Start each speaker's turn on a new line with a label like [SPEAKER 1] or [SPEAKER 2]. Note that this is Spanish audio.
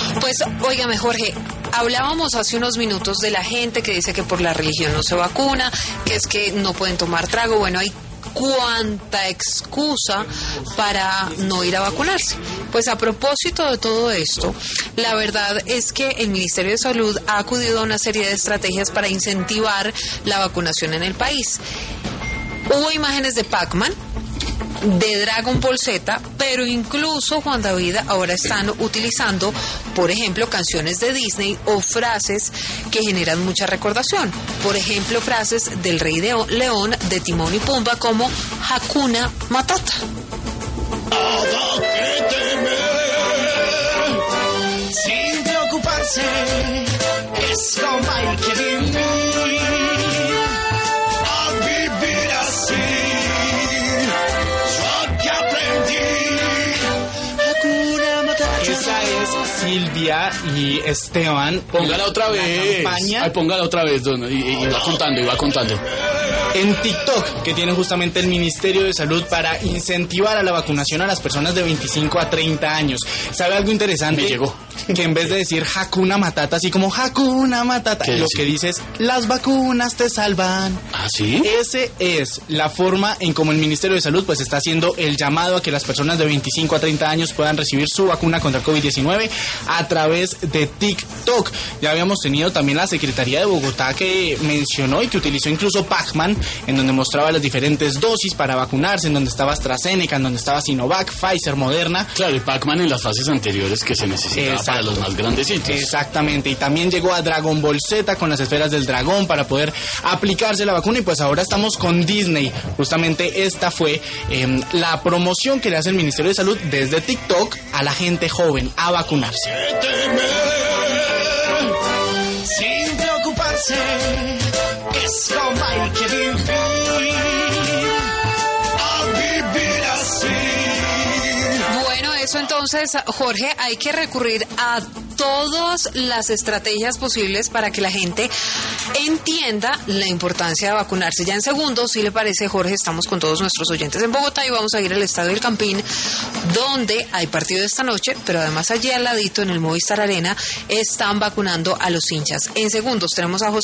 [SPEAKER 1] Pues, óigame, Jorge, hablábamos hace unos minutos de la gente que dice que por la religión no se vacuna, que es que no pueden tomar trago. Bueno, hay cuánta excusa para no ir a vacunarse. Pues a propósito de todo esto, la verdad es que el Ministerio de Salud ha acudido a una serie de estrategias para incentivar la vacunación en el país. Hubo imágenes de Pac-Man, de Dragon Ball Z, pero incluso, Juan David, ahora están utilizando, por ejemplo, canciones de Disney o frases que generan mucha recordación. Por ejemplo, frases del Rey León, de Timón y Pumba, como Hakuna Matata.
[SPEAKER 2] Nada que temer, sin preocuparse, es como hay que vivir, a vivir así.
[SPEAKER 3] Esa es Silvia y Esteban.
[SPEAKER 4] Póngala otra vez. Ay, póngala otra vez, y va contando.
[SPEAKER 3] En TikTok, que tiene justamente el Ministerio de Salud para incentivar a la vacunación a las personas de 25 a 30 años. ¿Sabe algo interesante?
[SPEAKER 4] Me llegó.
[SPEAKER 3] Que en vez de decir Hakuna Matata, así como Hakuna Matata, lo que dice es, las vacunas te salvan.
[SPEAKER 4] ¿Ah, sí?
[SPEAKER 3] Ese es la forma en como el Ministerio de Salud pues está haciendo el llamado a que las personas de 25 a 30 años puedan recibir su vacuna contra el COVID-19 a través de TikTok. Ya habíamos tenido también la Secretaría de Bogotá que mencionó y que utilizó incluso Pac-Man, en donde mostraba las diferentes dosis para vacunarse, en donde estaba AstraZeneca, en donde estaba Sinovac, Pfizer, Moderna.
[SPEAKER 4] Claro, y Pac-Man en las fases anteriores que se necesitaba para los más grandecitos.
[SPEAKER 3] Exactamente, y también llegó a Dragon Ball Z con las esferas del dragón para poder aplicarse la vacuna, y pues ahora estamos con Disney. Justamente esta fue la promoción que le hace el Ministerio de Salud desde TikTok a la gente joven a vacunarse.
[SPEAKER 2] Sin preocuparse, es como hay que vivir, a vivir así.
[SPEAKER 1] Bueno, eso entonces, Jorge, hay que recurrir a todas las estrategias posibles para que la gente entienda la importancia de vacunarse. Ya en segundos, si le parece, Jorge, estamos con todos nuestros oyentes en Bogotá y vamos a ir al Estadio del Campín, donde hay partido esta noche, pero además allí al ladito, en el Movistar Arena, están vacunando a los hinchas. En segundos tenemos a José